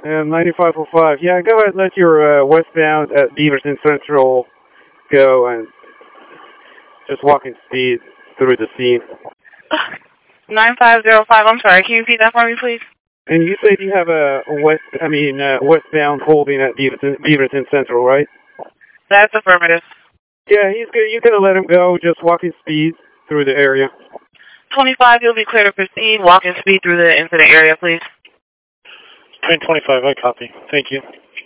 And 9505. Yeah, go ahead and let your westbound at Beaverton Central go and just walking speed through the scene. 9505, I'm sorry, can you repeat that for me, please? And you said you have a westbound holding at Beaverton Central, right? That's affirmative. Yeah, he's good. You can let him go, just walking speed through the area. 25, you'll be clear to proceed. Walking speed through the incident area, please. Train 25, I copy. Thank you.